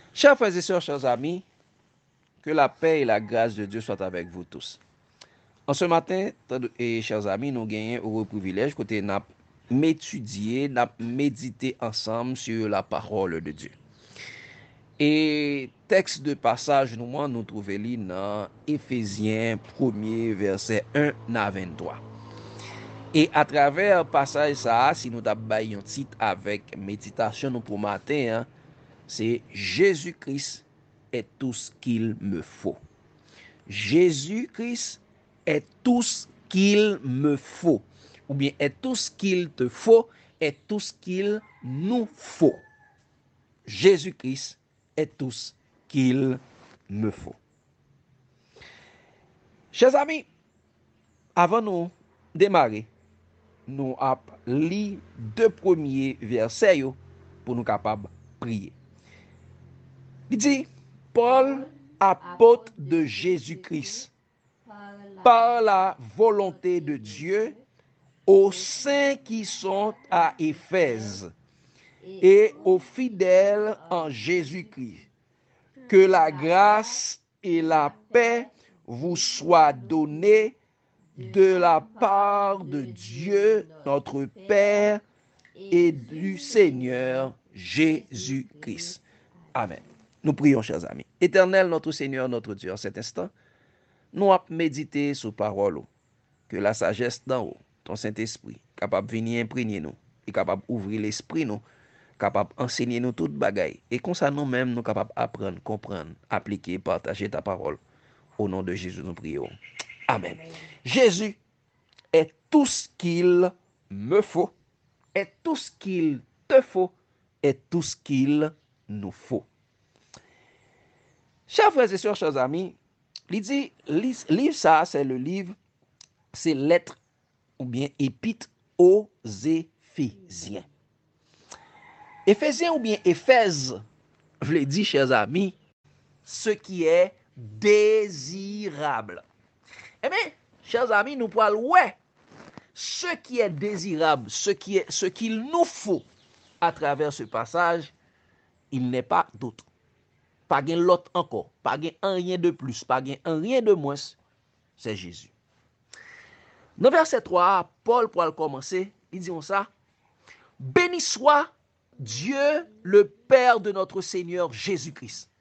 Chers frères et sœurs, chers amis, que la paix et la grâce de Dieu soient avec vous tous. En ce matin, et chers amis, nous gagnons au privilège côté n'a m'étudier, n'a méditer ensemble sur la parole de Dieu. Et texte de passage nous trouvons dans Éphésiens 1er verset 1 à 23. Et à travers passage ça, si nous avons un titre avec méditation nous pour matin, c'est Jésus-Christ est tout ce qu'il me faut. Jésus-Christ est tout ce qu'il me faut. Ou bien est tout ce qu'il te faut, est tout ce qu'il nous faut. Jésus-Christ est tout ce qu'il me faut. Chers amis, avant nous démarrer, nous avons lu 2 premiers versets pour nous capables de prier. Il dit, Paul, apôtre de Jésus-Christ, par la volonté de Dieu, aux saints qui sont à Éphèse et aux fidèles en Jésus-Christ, que la grâce et la paix vous soient données de la part de Dieu, notre Père, et du Seigneur Jésus-Christ. Amen. Nous prions, chers amis. Éternel, notre Seigneur, notre Dieu, en cet instant, nous avons médité sur parole, que la sagesse d'en haut, ton Saint-Esprit, capable de venir imprégner nous, et capable d'ouvrir l'esprit nous, capable d'enseigner nous toute bagaille, et comme ça nous-mêmes, nous capables d'apprendre, comprendre, appliquer, partager ta parole. Au nom de Jésus, nous prions. Amen. Jésus est tout ce qu'il me faut, est tout ce qu'il te faut, est tout ce qu'il nous faut. Chers frères et sœurs, chers amis, il dit, livre ça, c'est le livre, c'est lettre ou bien épître aux Éphésiens. Éphésiens ou bien Éphèse, je l'ai dit, chers amis, ce qui est désirable. Eh bien, chers amis, nous parlons, ouais, ce qui est désirable, ce qu'il nous faut à travers ce passage, il n'est pas d'autre. Pas gain l'autre encore, pas gain un rien de plus, pas gain un rien de moins, c'est Jésus. Dans verset 3, Paul, pour le commencer, il dit ça, béni soit Dieu, le Père de notre Seigneur Jésus-Christ,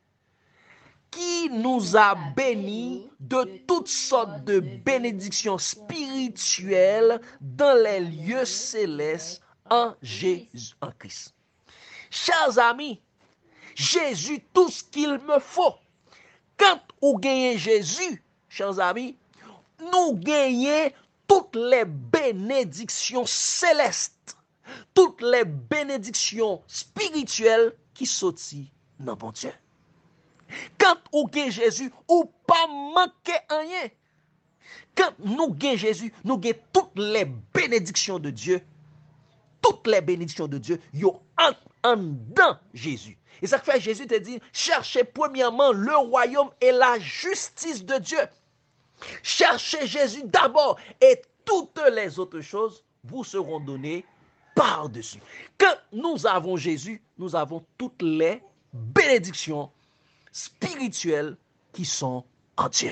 qui nous a bénis de toutes sortes de bénédictions spirituelles dans les lieux célestes en Jésus-Christ. Chers amis, Jésus, tout ce qu'il me faut. Quand vous gagnez Jésus, chers amis, nous gagnons toutes les bénédictions célestes, toutes les bénédictions spirituelles qui sortent dans bon Dieu. Quand vous gagnez Jésus, vous pas manquer rien. Quand nous gagnons Jésus, nous gagnons toutes les bénédictions de Dieu. Toutes les bénédictions de Dieu, yo en dans Jésus. Et ça fait Jésus te dit, cherchez premièrement le royaume et la justice de Dieu. Cherchez Jésus d'abord et toutes les autres choses vous seront données par-dessus. Quand nous avons Jésus, nous avons toutes les bénédictions spirituelles qui sont en Dieu.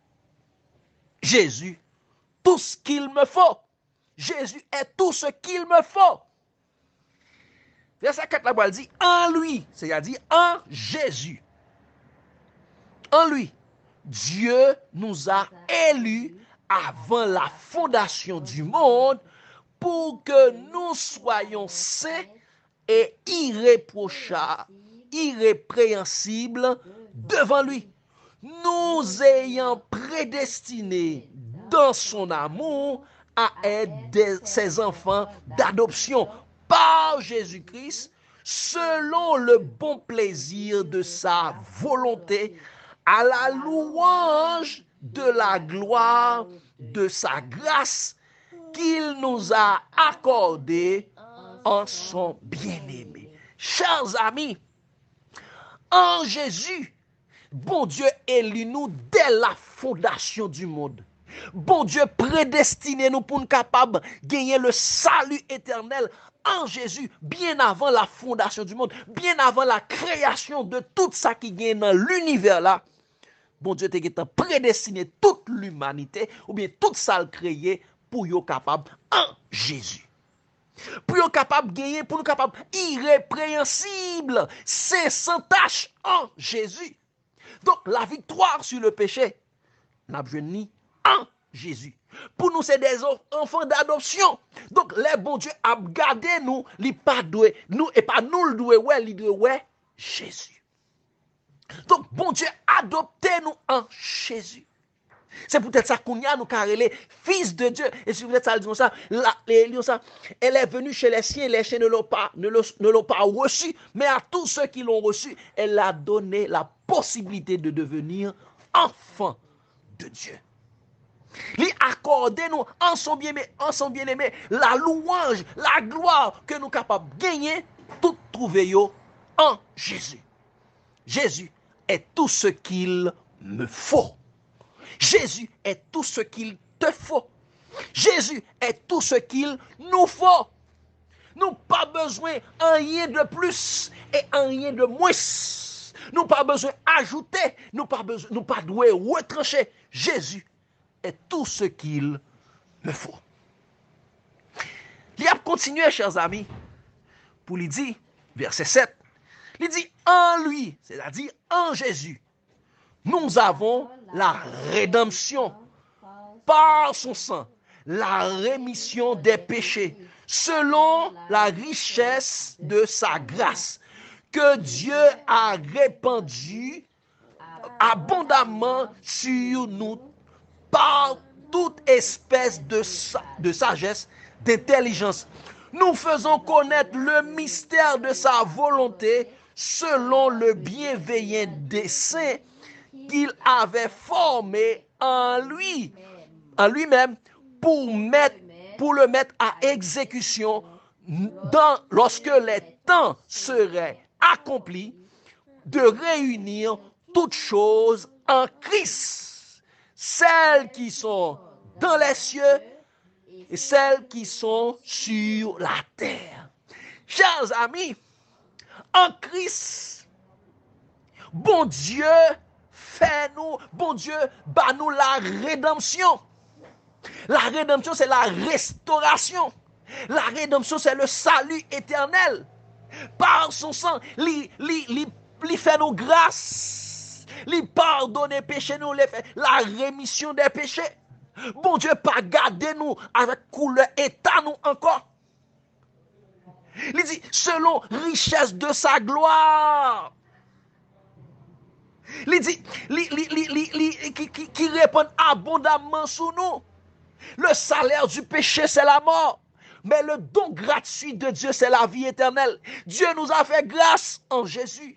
Jésus, tout ce qu'il me faut. Jésus est tout ce qu'il me faut. Verset 4, la Bible dit, en lui, c'est-à-dire en Jésus. En lui, Dieu nous a élus avant la fondation du monde pour que nous soyons saints et irrépréhensibles devant lui. Nous ayant prédestinés dans son amour à être ses enfants d'adoption par Jésus-Christ, selon le bon plaisir de sa volonté, à la louange de la gloire de sa grâce qu'il nous a accordée en son bien-aimé. Chers amis, en Jésus, bon Dieu élit nous dès la fondation du monde. Bon Dieu prédestiné nous pour nous capables de gagner le salut éternel en Jésus, bien avant la fondation du monde, bien avant la création de tout ça qui gagne dans l'univers là, bon Dieu t'a prédestiné toute l'humanité, ou bien tout ça le créé pour être capable en Jésus. Pour être capable de gagner, pour nous capable irrépréhensible, c'est sans tâche en Jésus. Donc la victoire sur le péché, n'a besoin en Jésus. Pour nous, c'est des enfants d'adoption. Donc, les bon Dieu a gardé nous, li pas doué, nous, et pas nous le doué, ouais, li doué, ouais, Jésus. Donc, bon Dieu adopté nous en Jésus. C'est peut-être ça qu'on y a nous carrelé, fils de Dieu. Et si vous êtes ça, disons ça, elle est venue chez les siens ne l'ont pas reçu, mais à tous ceux qui l'ont reçu, elle a donné la possibilité de devenir enfant de Dieu. Lui accorder nous en son bien-aimé la louange, la gloire que nous sommes capables de gagner, tout trouver en Jésus. Jésus est tout ce qu'il me faut. Jésus est tout ce qu'il te faut. Jésus est tout ce qu'il nous faut. Nous n'avons pas besoin de rien de plus et rien de moins. Nous n'avons pas besoin d'ajouter, nous n'avons pas besoin de retrancher. Jésus est tout ce qu'il me faut. Il a continué, chers amis, pour lui dire, verset 7, il dit, en lui, c'est-à-dire en Jésus, nous avons la rédemption par son sang, la rémission des péchés, selon la richesse de sa grâce, que Dieu a répandue abondamment sur nous par toute espèce de sagesse, d'intelligence. Nous faisons connaître le mystère de sa volonté selon le bienveillant dessein qu'il avait formé en lui-même pour le mettre à exécution lorsque les temps seraient accomplis, de réunir toutes choses en Christ, celles qui sont dans les cieux et celles qui sont sur la terre. Chers amis, en Christ, bon Dieu bon Dieu bat nous la rédemption. La rédemption, c'est la restauration. La rédemption, c'est le salut éternel. Par son sang, il fait nos grâces. Il pardonne les péchés, nous les fait la rémission des péchés. Bon Dieu, pas garder nous avec couleur état nous encore. Il dit, selon richesse de sa gloire. Il dit, qui répond abondamment sur nous. Le salaire du péché, c'est la mort. Mais le don gratuit de Dieu, c'est la vie éternelle. Dieu nous a fait grâce en Jésus.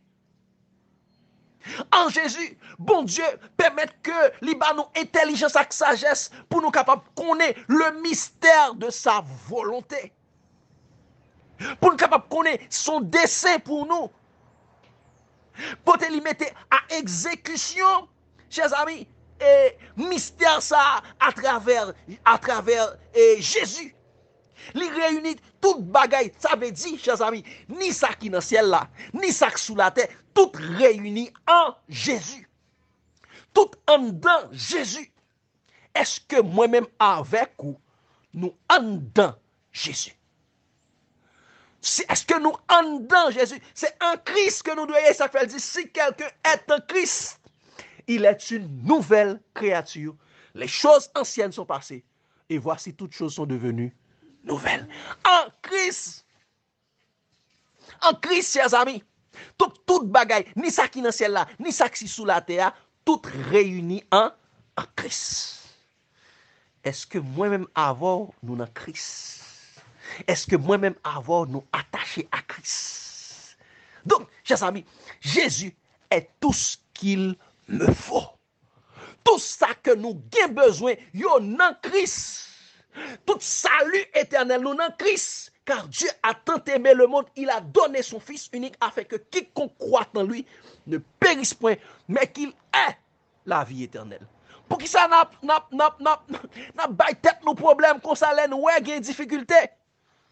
En Jésus, bon Dieu, permet que nous intelligence et sagesse pour nous capables de connaître le mystère de sa volonté. Pour nous capables de connaître son dessein pour nous. Pour te mettre à exécution, chers amis, et mystère ça à travers Jésus. Il réunit toute bagaille. Ça veut dire, chers amis, ni ça qui est dans le ciel là, ni ça qui est sous la terre, tout réuni en Jésus. Tout en dedans Jésus. Est-ce que moi-même avec vous, nous en dedans Jésus? Est-ce que nous en dedans Jésus? C'est en Christ que nous devons. Ça fait dire, si quelqu'un est en Christ, il est une nouvelle créature. Les choses anciennes sont passées. Et voici toutes choses sont devenues nouvelles. En Christ. En Christ, chers amis. Toute bagaille, ni ça qui est dans le ciel là, ni ça qui est sous la terre, tout réuni en Christ. Est-ce que moi-même avant, nous dans Christ? Est-ce que moi-même avant, nous attachés à Christ? Donc, chers amis, Jésus est tout ce qu'il me faut. Tout ça que nous avons besoin, yo dans Christ. Tout salut éternel, nous dans Christ. Car Dieu a tant aimé le monde, il a donné son Fils unique afin que quiconque croit en lui ne périsse point, mais qu'il ait la vie éternelle. Pour qui ça n'a pas tête nos problèmes, qu'on s'allène, ouais, il y a une difficulté.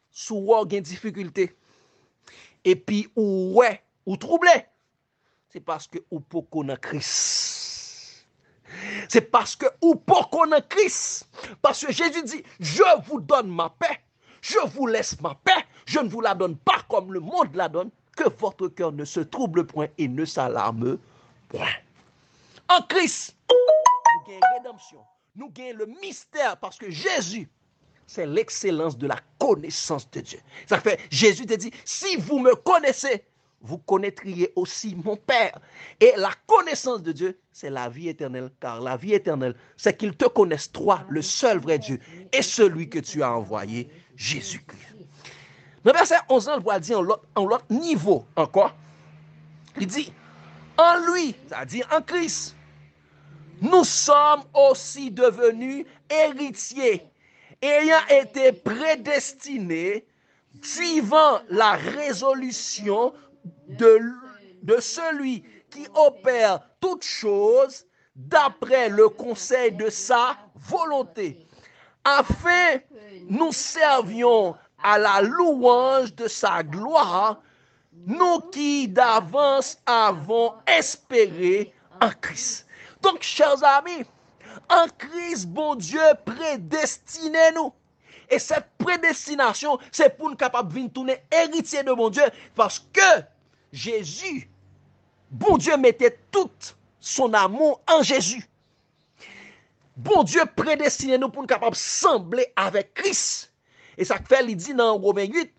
sou gen difficulté, et puis ou troublé, c'est parce que ou pas connaît Christ. C'est parce que ou pas connaît Christ. Parce que Jésus dit, je vous donne ma paix, je vous laisse ma paix, je ne vous la donne pas comme le monde la donne, que votre cœur ne se trouble point et ne s'alarme point. En Christ, nous gagnons rédemption, nous gagnons le mystère, parce que Jésus, c'est l'excellence de la connaissance de Dieu. Ça fait, Jésus te dit, si vous me connaissez, vous connaîtriez aussi mon Père. Et la connaissance de Dieu, c'est la vie éternelle, car la vie éternelle, c'est qu'il te connaisse, toi, le seul vrai Dieu, et celui que tu as envoyé, Jésus-Christ. Dans verset 11, on va dire en l'autre niveau encore. Il dit, en lui, c'est-à-dire en Christ, nous sommes aussi devenus héritiers, ayant été prédestinés, suivant la résolution de celui qui opère toutes choses d'après le conseil de sa volonté, afin que nous servions à la louange de sa gloire, nous qui d'avance avons espéré en Christ. Donc, chers amis, en Christ, bon Dieu prédestiné nous. Et cette prédestination, c'est pour nous capables de tourner héritier de bon Dieu, parce que Jésus, bon Dieu mettait tout son amour en Jésus. Bon Dieu prédestiné nous pour nous capables de sembler avec Christ. Et ça fait, il dit dans Romains 8,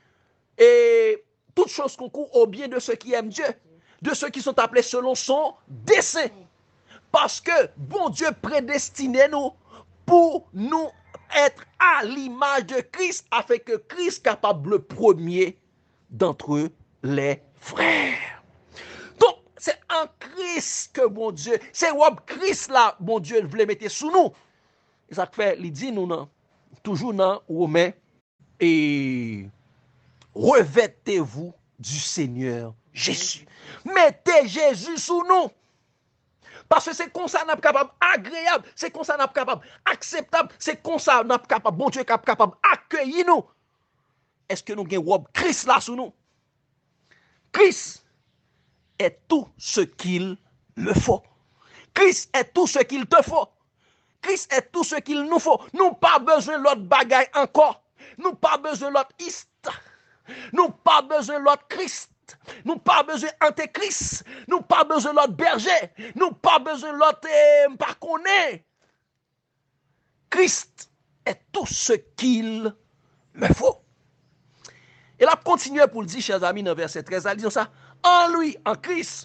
et toutes choses concourent au bien de ceux qui aiment Dieu, de ceux qui sont appelés selon son dessein. Parce que bon Dieu prédestiné nous pour nous être à l'image de Christ, afin que Christ capable le premier d'entre les frères. Donc, c'est en Christ que bon Dieu, c'est Christ là, bon Dieu voulait mettre sous nous. Et ça fait, il dit nous, non, toujours dans Romains, et revêtez-vous du Seigneur Jésus. Mettez Jésus sous nous. Parce que c'est comme ça qu'on est capable agréable, c'est comme ça qu'on est capable acceptable, c'est comme ça qu'on est capable, bon Dieu, capable accueillir nous. Est-ce que nous avons Christ là sous nous? Christ est tout ce qu'il me faut. Christ est tout ce qu'il te faut. Christ est tout ce qu'il nous faut. Nous n'avons pas besoin de l'autre bagaille encore. Nous n'avons pas besoin de l'autre Ist. Nous n'avons pas besoin de l'autre Christ. Nous n'avons pas besoin d'Antéchrist. Nous n'avons pas besoin de l'autre berger. Nous n'avons pas besoin de l'autre pas connaît. Christ est tout ce qu'il me faut. Et là, continuez pour le dire, chers amis, dans verset 13, elle dit ça. En lui, en Christ,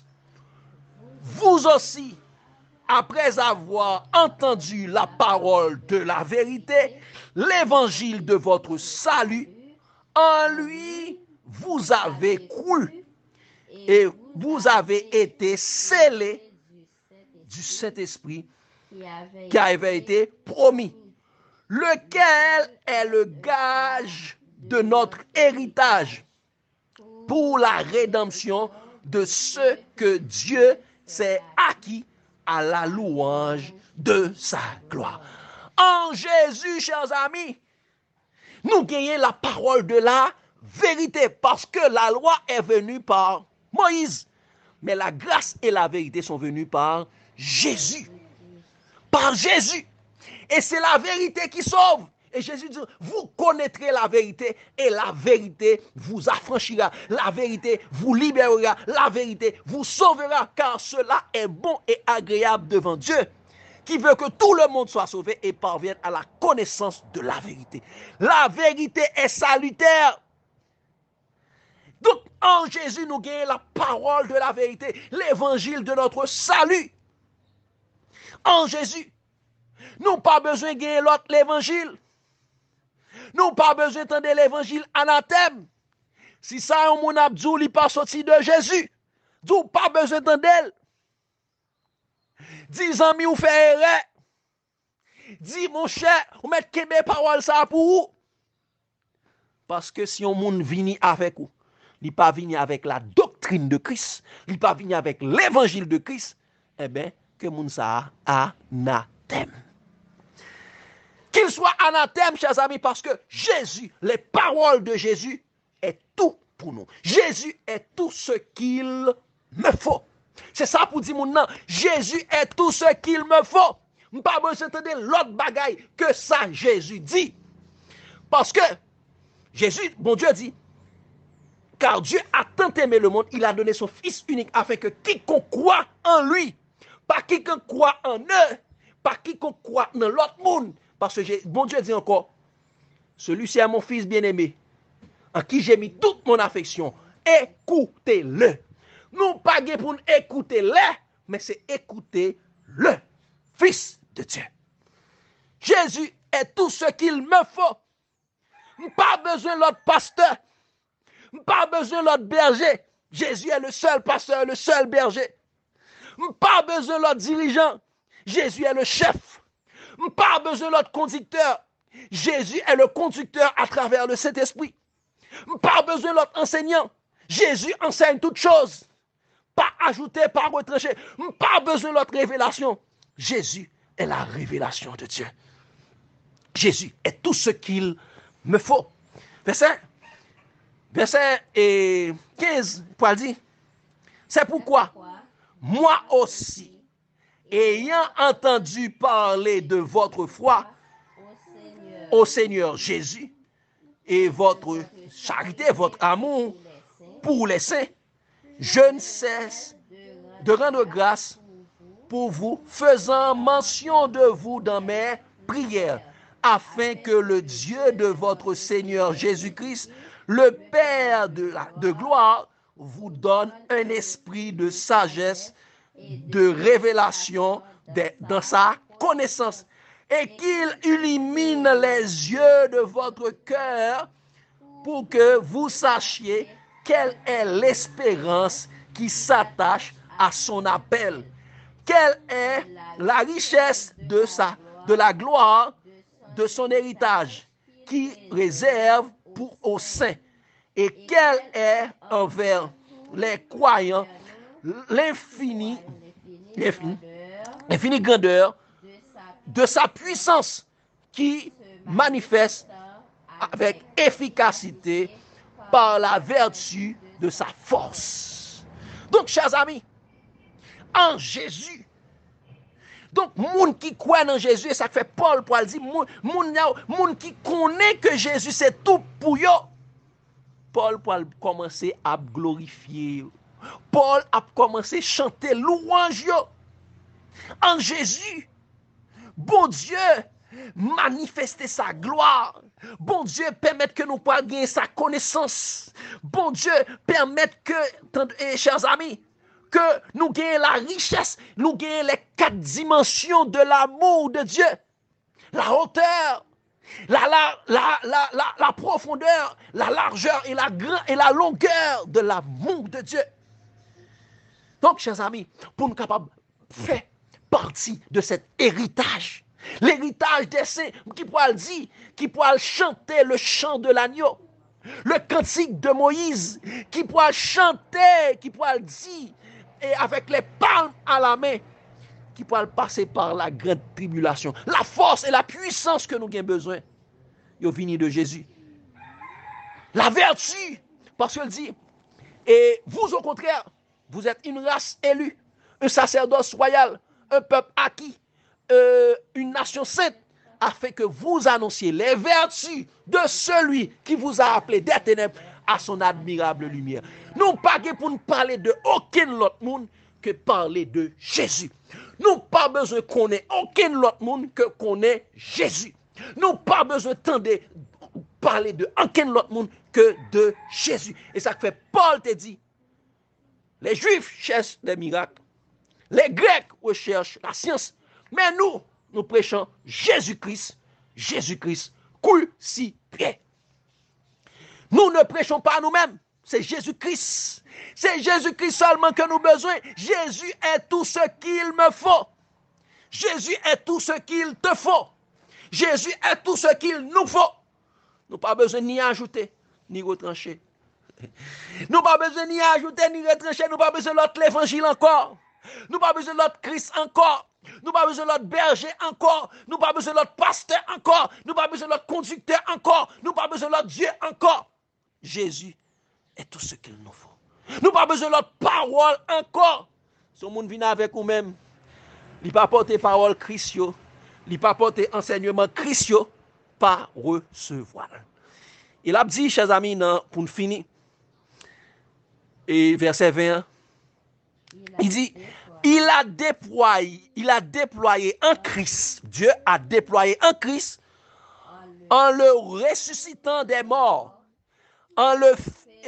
vous aussi, après avoir entendu la parole de la vérité, l'évangile de votre salut, en lui, vous avez cru et vous avez été scellés du Saint-Esprit qui avait été promis, lequel est le gage de notre héritage pour la rédemption de ce que Dieu s'est acquis à la louange de sa gloire. En Jésus, chers amis, nous gagnons la parole de la vérité, parce que la loi est venue par Moïse, mais la grâce et la vérité sont venues par Jésus. Par Jésus. Et c'est la vérité qui sauve. Et Jésus dit, vous connaîtrez la vérité, et la vérité vous affranchira, la vérité vous libérera, la vérité vous sauvera, car cela est bon et agréable devant Dieu, qui veut que tout le monde soit sauvé et parvienne à la connaissance de la vérité. La vérité est salutaire. Donc, en Jésus, nous gagnons la parole de la vérité, l'évangile de notre salut. En Jésus, nous n'avons pas besoin de gagner l'autre l'évangile. Nous n'avons pas besoin d'entendre l'évangile anathème. Si ça, on n'a pas sorti de Jésus, nous n'avons pas besoin d'entendre elle. 10 ans, ou fait erreur. Dis, mon cher, ou mettre mes paroles ça pour vous. Parce que si on moun vini avec vous, il pas venir avec la doctrine de Christ, il pas venir avec l'évangile de Christ, eh bien, que moun ça anathème. Qu'il soit anathème, chers amis, parce que Jésus, les paroles de Jésus, est tout pour nous. Jésus est tout ce qu'il me faut. C'est ça pour dire maintenant, Jésus est tout ce qu'il me faut. Je n'ai pas besoin d'entendre l'autre bagaille que ça Jésus dit. Parce que Jésus, bon Dieu dit, car Dieu a tant aimé le monde, il a donné son Fils unique afin que quiconque croit en lui, pas quiconque croit en eux, pas quiconque croit dans l'autre monde. Parce que bon Dieu dit encore, celui-ci est mon Fils bien-aimé, en qui j'ai mis toute mon affection. Écoutez-le. Non pas pour nous écouter-le, mais c'est écouter le Fils de Dieu. Jésus est tout ce qu'il me faut. Pas besoin de l'autre pasteur. Pas besoin de l'autre berger. Jésus est le seul pasteur, le seul berger. Pas besoin de l'autre dirigeant. Jésus est le chef. Pas besoin de l'autre conducteur. Jésus est le conducteur à travers le Saint-Esprit. Pas besoin de l'autre enseignant. Jésus enseigne toutes choses. Pas ajouté, pas retranché. Pas besoin de l'autre révélation. Jésus est la révélation de Dieu. Jésus est tout ce qu'il me faut. Verset 15, Paul dit, c'est pourquoi moi aussi, ayant entendu parler de votre foi au Seigneur Jésus et votre charité, votre amour pour les saints, je ne cesse de rendre grâce pour vous, faisant mention de vous dans mes prières, afin que le Dieu de votre Seigneur Jésus-Christ, le Père de gloire, vous donne un esprit de sagesse, de révélation dans sa connaissance, et qu'il illumine les yeux de votre cœur pour que vous sachiez quelle est l'espérance qui s'attache à son appel, quelle est la richesse de la gloire de son héritage qui réserve aux saints, et quelle est envers les croyants l'infinie grandeur de sa puissance qui manifeste avec efficacité par la vertu de sa force. Donc, chers amis, en Jésus, donc, moun qui croit en Jésus, et ça fait Paul pour dire, moun qui connaît que Jésus c'est tout pour eux, Paul pour commencer à glorifier. Paul a commencé à chanter louange. En Jésus, bon Dieu manifester sa gloire. Bon Dieu permettre que nous puissions gagner sa connaissance. Bon Dieu permettre que, chers amis, que nous gagnions la richesse, nous gagnions les 4 dimensions de l'amour de Dieu. La hauteur, la profondeur, la largeur et la longueur de l'amour de Dieu. Donc, chers amis, pour nous capables de faire partie de cet héritage, l'héritage des saints, qui pourra dire, qui pourra chanter le chant de l'agneau, le cantique de Moïse, qui pourra chanter, qui pourra dire, et avec les palmes à la main, qui pourra passer par la grande tribulation. La force et la puissance que nous avons besoin, ils viennent de Jésus. La vertu, parce qu'il dit, et vous au contraire, vous êtes une race élue, un sacerdoce royal, un peuple acquis, une nation sainte, afin que vous annonciez les vertus de celui qui vous a appelé des ténèbres à son admirable lumière. Nous pas pour nous parler de aucun autre monde que parler de Jésus. Nous pas besoin qu'on ait aucun autre monde que qu'on ait Jésus. Nous pas besoin de parler de aucun autre monde que de Jésus. Et ça fait Paul te dit, les Juifs cherchent les miracles, les Grecs recherchent la science, mais nous prêchons Jésus-Christ, Jésus-Christ crucifié. Nous ne prêchons pas nous-mêmes, c'est Jésus-Christ. C'est Jésus-Christ seulement que nous avons besoin. Jésus est tout ce qu'il me faut. Jésus est tout ce qu'il te faut. Jésus est tout ce qu'il nous faut. Nous n'avons pas besoin ni ajouter, ni retrancher. Nous n'avons pas besoin ni ajouter, ni retrancher. Nous n'avons pas besoin de l'autre l'évangile encore. Nous n'avons pas besoin de l'autre Christ encore. Nous pas besoin de l'autre berger encore. Nous pas besoin de l'autre pasteur encore. Nous pas besoin de l'autre conducteur encore. Nous pas besoin de l'autre Dieu encore. Jésus est tout ce qu'il nous faut. Nous pas besoin de l'autre parole encore. Si le monde vient avec nous-mêmes, il pas porter parole Christ, il pas porter enseignement Christ, pas recevoir. Il a dit, chers amis, pour nous finir, et verset 20, il dit, il a déployé en Christ, Dieu a déployé en Christ, en le ressuscitant des morts, en le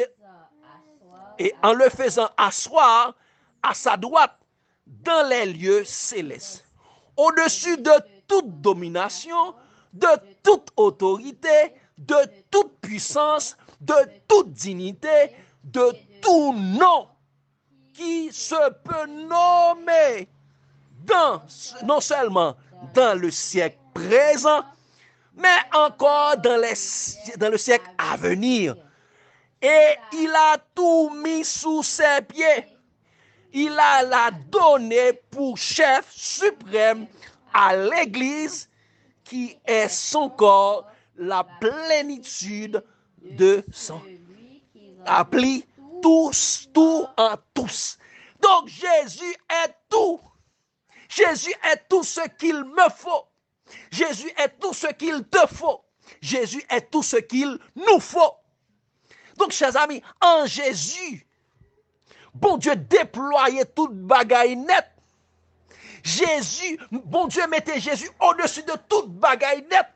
faisant asseoir à sa droite dans les lieux célestes, au-dessus de toute domination, de toute autorité, de toute puissance, de toute dignité, de tout nom qui se peut nommer non seulement dans le siècle présent, mais encore dans le siècle à venir. Et il a tout mis sous ses pieds. Il a la donné pour chef suprême à l'Église, qui est son corps, la plénitude de son. Appli tous, tout en tous. Donc Jésus est tout. Jésus est tout ce qu'il me faut. Jésus est tout ce qu'il te faut. Jésus est tout ce qu'il nous faut. Donc, chers amis, en Jésus, bon Dieu déployait toute bagaille nette. Jésus, bon Dieu mettait Jésus au-dessus de toute bagaille nette.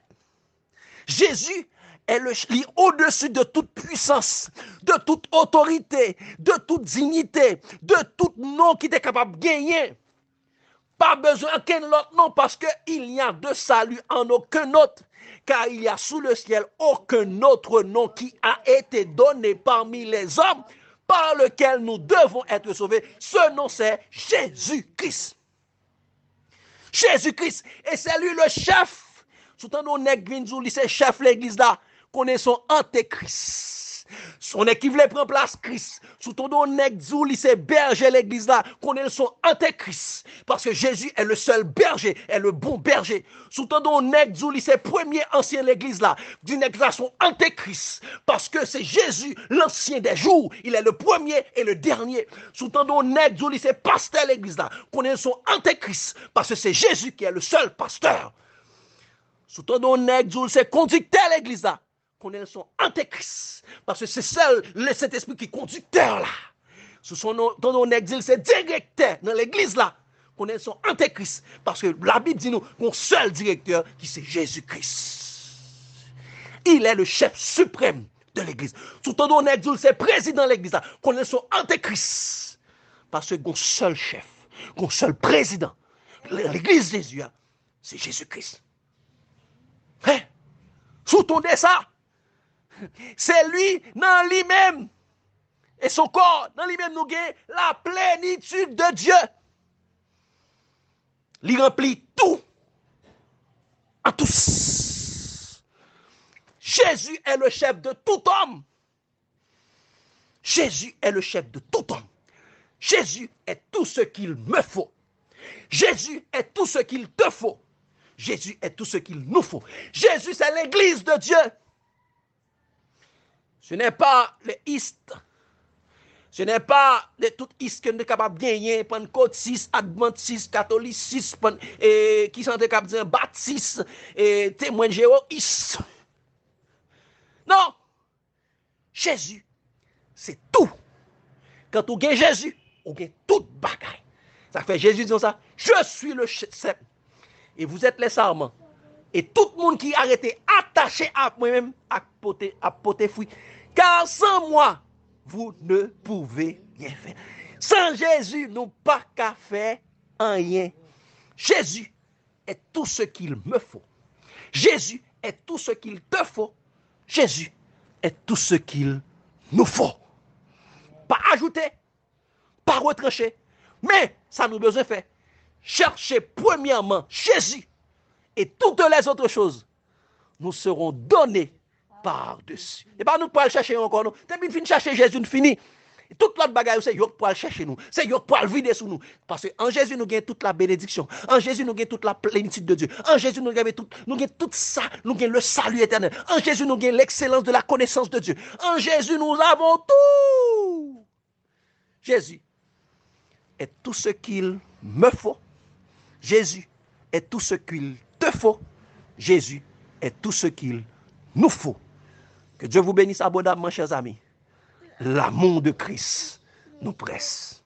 Jésus est au-dessus de toute puissance, de toute autorité, de toute dignité, de tout nom qui était capable de gagner. Pas besoin d'aucun autre nom parce qu'il n'y a de salut en aucun autre. Car il y a sous le ciel aucun autre nom qui a été donné parmi les hommes par lequel nous devons être sauvés. Ce nom, c'est Jésus-Christ. Jésus-Christ. Et c'est lui le chef. Soutan nous nèg vinn djou li c'est chef l'église là, connaît son antéchrist. Son qui voulait prendre place Christ. Soutan nous nèg djou li c'est berger l'église là, connaît son antéchrist. Parce que Jésus est le seul berger, est le bon berger. Soutan nous nèg djou li c'est premier ancien l'église là, d'une église son antéchrist. Parce que c'est Jésus, l'ancien des jours. Il est le premier et le dernier. Soutan nous nèg djou li c'est pasteur l'église là, connaît son antéchrist. Parce que c'est Jésus qui est le seul pasteur. Soutan nous nèg djou c'est conducteur l'église là, connaît son antéchrist. Parce que c'est seul le Saint-Esprit qui est conducteur là. Sous son nom, ton exil, c'est directeur dans l'église là. Connaît son antéchrist. Parce que la Bible dit nous qu'on seul directeur qui c'est Jésus-Christ. Il est le chef suprême de l'église. Sous ton nom exil, c'est président de l'église là. Connaît son antéchrist. Parce que qu'on seul chef, qu'on seul président. L'église de Jésus, c'est Jésus-Christ. Hein? Sous ton ça. C'est lui dans lui-même et son corps dans lui-même nous gagne la plénitude de Dieu. Il remplit tout en tous. Jésus est le chef de tout homme. Jésus est le chef de tout homme. Jésus est tout ce qu'il me faut. Jésus est tout ce qu'il te faut. Jésus est tout ce qu'il nous faut. Jésus, c'est l'église de Dieu. Ce n'est pas les istes. Ce n'est pas les toutes istes que nous sommes capables de gagner, pentecôtistes, adventistes, catholicistes, qui sont capables de dire baptistes, et témoins de jéhoistes. Non. Jésus, c'est tout. Quand on gagne Jésus, on gagne toute bagaille. Ça fait Jésus disant ça. Je suis le chef. Et vous êtes les sarments. Et tout le monde qui a été attaché à moi-même à poter fruit. Car sans moi, vous ne pouvez rien faire. Sans Jésus, nous pas qu'à faire rien. Jésus est tout ce qu'il me faut. Jésus est tout ce qu'il te faut. Jésus est tout ce qu'il nous faut. Pas ajouter, pas retrancher. Mais ça nous besoin faire. Chercher premièrement Jésus. Et toutes les autres choses nous seront données par-dessus. Et pas nous pas le chercher encore. Nous. T'es bien fini chercher Jésus, nous fini. Toute l'autre bagaille, c'est yok pour aller chercher nous. C'est yok pour aller vider sur nous. Parce qu'en Jésus, nous gagnons toute la bénédiction. En Jésus, nous gagnons toute la plénitude de Dieu. En Jésus, nous gagnons tout ça. Nous gagnons le salut éternel. En Jésus, nous gagnons l'excellence de la connaissance de Dieu. En Jésus, nous avons tout. Jésus est tout ce qu'il me faut. Jésus est tout ce qu'il te faut. Jésus est tout ce qu'il nous faut. Que Dieu vous bénisse abondamment, chers amis. L'amour de Christ nous presse.